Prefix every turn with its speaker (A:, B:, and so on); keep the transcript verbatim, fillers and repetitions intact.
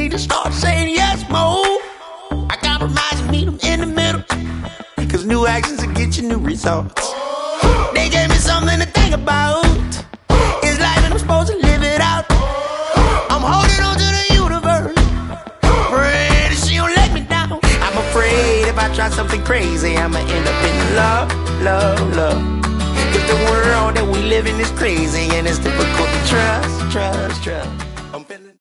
A: need to start saying yes more. I compromise and meet them in the middle, cause new actions will get you new results. They gave me something to think about. It's life and I'm supposed to live it out. I'm holding on to the universe, praying that she don't let me down. I'm afraid if I try something crazy, I'ma end up in love, love, love. Cause the world that we live in is crazy and it's difficult to trust, trust, trust.